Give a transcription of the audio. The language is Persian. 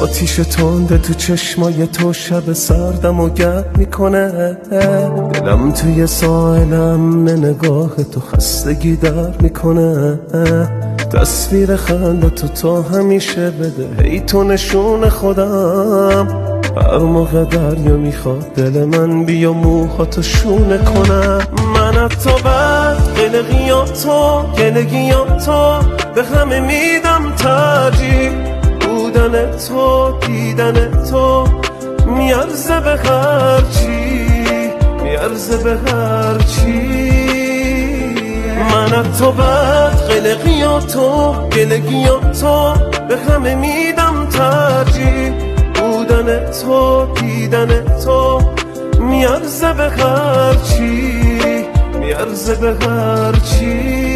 آتیش تنده تو چشمای تو شب سردم و گرم میکنه. دلم توی ساحل امن نگاه تو خستگی در میکنه. تصویر خنده تو تا همیشه بده هی تو نشون خودم. هر موقع دریا میخواد دل من بیا موهاتو شونه کنم. من از تو بعد گلگیاتو به همه میدم ترجیح. بودن تو دیدن تو میارزه به هرچی، میارزه به هرچی. من از تو بعد گلگیاتو به همه میدم ترجیح. بودن تو دیدن تو میارزه به هرچی، میارزه به هرچی.